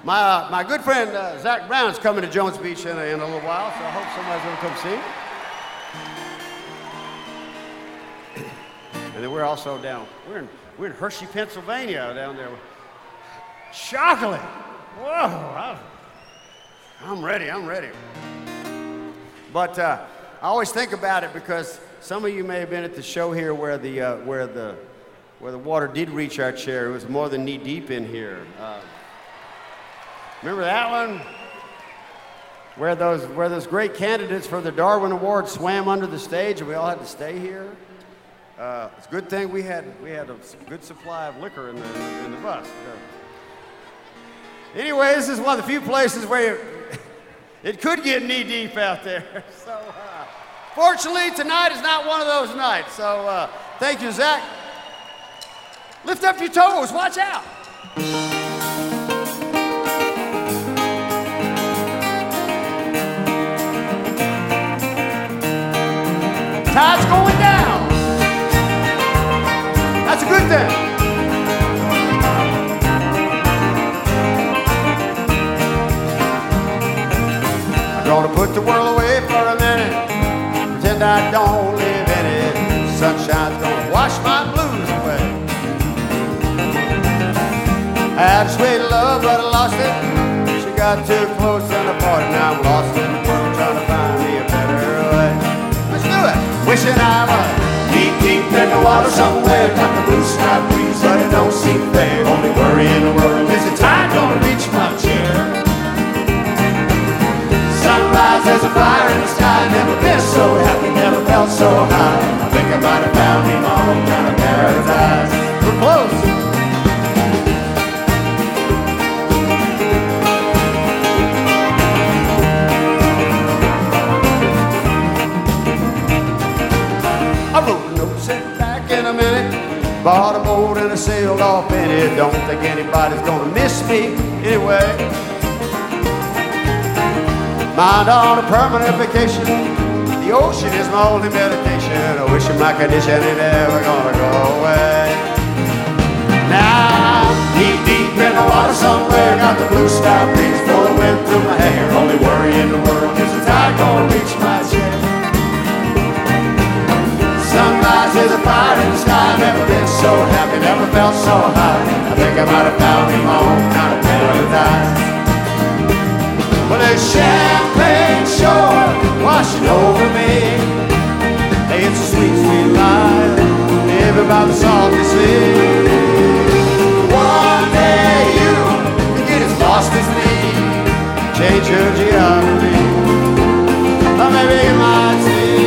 My good friend Zach Brown's coming to Jones Beach in a little while, so I hope somebody's going to come see him. And then we're also down. We're in Hershey, Pennsylvania, down there. Chocolate. Whoa! I'm ready. But I always think about it because some of you may have been at the show here where the water did reach our chair. It was more than knee deep in here. Remember that one? Where those great candidates for the Darwin Award swam under the stage and we all had to stay here. It's a good thing we had a good supply of liquor in the bus. Anyway, this is one of the few places where it could get knee deep out there. So, fortunately, tonight is not one of those nights. So, thank you, Zach. Lift up your toes. Watch out. Tide's going down. That's a good thing. I'm gonna put the world away for a minute, pretend I don't live in it. Sunshine's gonna wash my blues away. I had a sweet love, but I lost it. She got too close and apart, and I'm lost in the world trying to find me a better way. Let's do it. Wishing I was deep in the water somewhere, got the blue sky breeze, but it don't seem fair. Only worry in the world is the tide gonna reach my chair. Sunrise, there's a fire in the sky. Never been so happy, never felt so high. I think I might have found me my own kind of paradise. We're close. I wrote a note, sent back in a minute. Bought a boat and I sailed off in it. Don't think anybody's gonna miss me anyway. Mind on a permanent vacation. The ocean is my only meditation. I wish my condition ain't ever gonna go away. Now I'm deep in the water somewhere. Got the blue sky breeze blowing through my hair. Only worry in the world is the tide gonna reach my chair. Sunrise is a fire in the sky. Never been so happy, never felt so high. I think I might have found me my own kind of paradise. Well, there's champagne shore washing over me. Hey, it's a sweet, sweet life, living by the salty sea. One day you can get as lost as me, change your geography, or maybe you might see.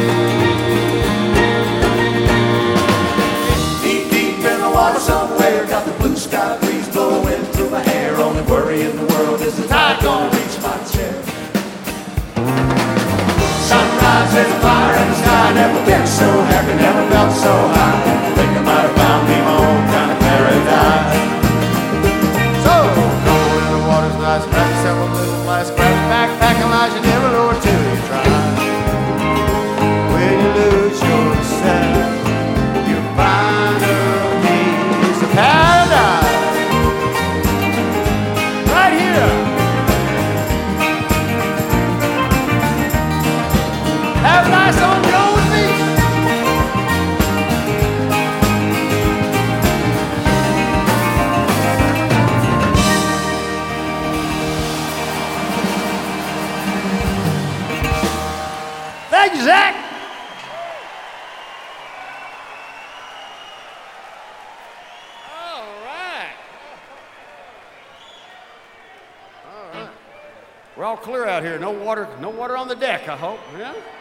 Deep in the water somewhere, got the blue sky breeze blowing through my hair. Only worry in the world is the tide gonna reach my chair. Sunrise, there's a fire in the sky. Never been so happy, never felt so high. I think I might have found me my own kind of paradise. So, going in the water's nice. Grab yourself a little glass, grab a backpack, and you never know it till you try. When you lose yourself, you find a piece of paradise. Right here. Have a nice on Jones Beach. Thank you, Zach. All right. All right. We're all clear out here. No water on the deck, I hope. Yeah?